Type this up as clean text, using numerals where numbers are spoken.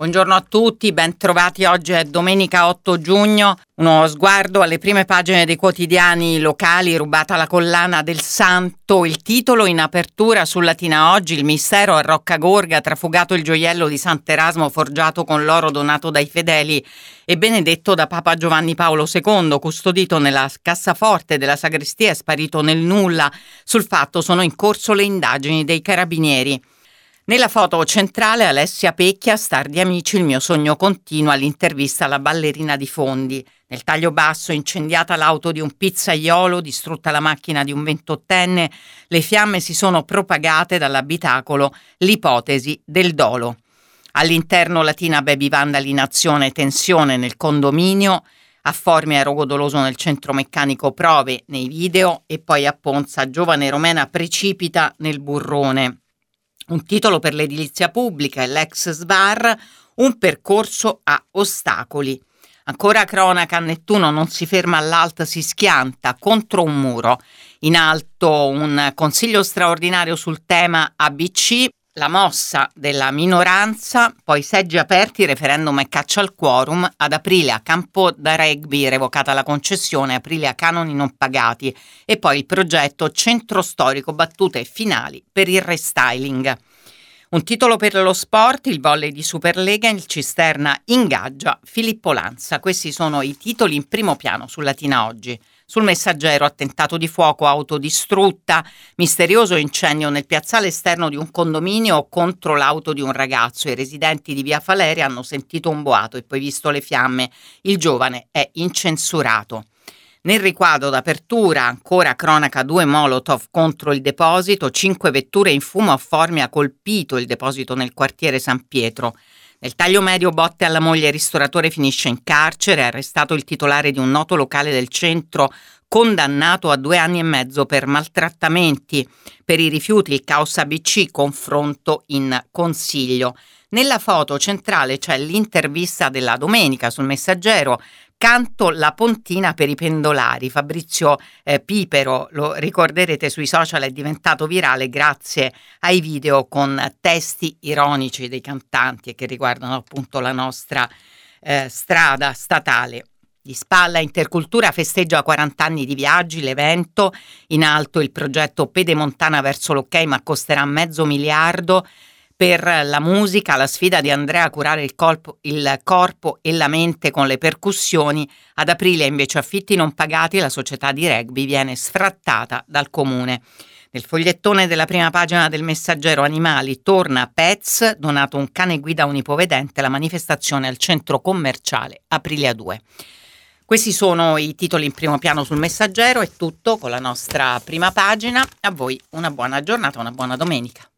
Buongiorno a tutti, ben trovati. Oggi è domenica 8 giugno. Uno sguardo alle prime pagine dei quotidiani locali, rubata la collana del Santo. Il titolo in apertura sul Latina Oggi: il mistero a Roccagorga, trafugato il gioiello di Sant'Erasmo forgiato con l'oro donato dai fedeli e benedetto da Papa Giovanni Paolo II, custodito nella cassaforte della sagrestia e sparito nel nulla. Sul fatto sono in corso le indagini dei carabinieri. Nella foto centrale Alessia Pecchia, star di Amici, il mio sogno continua, l'intervista alla ballerina di Fondi. Nel taglio basso: incendiata l'auto di un pizzaiolo, distrutta la macchina di un 28enne, le fiamme si sono propagate dall'abitacolo, l'ipotesi del dolo. All'interno Latina, baby vandali in azione, tensione nel condominio, a Formia Rogo Doloso nel centro meccanico, prove nei video, e poi a Ponza giovane romena precipita nel burrone. Un titolo per l'edilizia pubblica e l'ex SVAR, un percorso a ostacoli. Ancora cronaca: Nettuno non si ferma all'alt, si schianta contro un muro. In alto un consiglio straordinario sul tema ABC, la mossa della minoranza, poi seggi aperti, referendum e caccia al quorum, ad aprile a campo da rugby revocata la concessione, aprile a canoni non pagati, e poi il progetto centro storico, battute finali per il restyling. Un titolo per lo sport: il volley di Superlega, il Cisterna ingaggia Filippo Lanza. Questi sono i titoli in primo piano sul Latina Oggi. Sul Messaggero: attentato di fuoco, auto distrutta, misterioso incendio nel piazzale esterno di un condominio contro l'auto di un ragazzo. I residenti di Via Faleria hanno sentito un boato e poi visto le fiamme. Il giovane è incensurato. Nel riquadro d'apertura ancora cronaca: 2 molotov contro il deposito, 5 vetture in fumo a Formia, colpito il deposito nel quartiere San Pietro. Nel taglio medio: botte alla moglie, ristoratore finisce in carcere, arrestato il titolare di un noto locale del centro, condannato a 2 anni e mezzo per maltrattamenti. Per i rifiuti il caos ABC, confronto in consiglio. Nella foto centrale c'è l'intervista della domenica sul Messaggero: canto la pontina per i pendolari. Fabrizio Pipero, lo ricorderete sui social, è diventato virale grazie ai video con testi ironici dei cantanti e che riguardano appunto la nostra strada statale. Di spalla Intercultura festeggia 40 anni di viaggi, l'evento. In alto il progetto Pedemontana verso l'ok, ma costerà $500 million. Per la musica, la sfida di Andrea a curare il corpo e la mente con le percussioni. Ad aprile invece affitti non pagati, la società di rugby viene sfrattata dal comune. Nel fogliettone della prima pagina del Messaggero Animali: torna Pets, donato un cane guida a un ipovedente, la manifestazione al centro commerciale Aprilia 2. Questi sono i titoli in primo piano sul Messaggero. È tutto con la nostra prima pagina. A voi una buona giornata, una buona domenica.